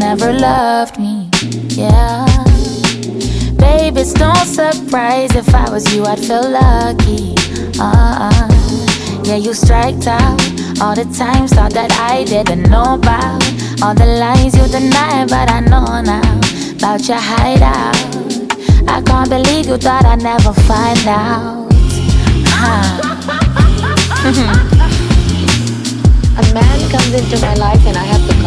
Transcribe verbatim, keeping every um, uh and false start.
never loved me. Yeah. Baby, it's no surprise if I was you, I'd feel lucky. Uh-uh. Yeah, you striked out all the times, thought that I didn't know about all the lies you deny, but I know now about your hideout. I can't believe you thought I'd never find out. Huh. A man comes into my life and I have to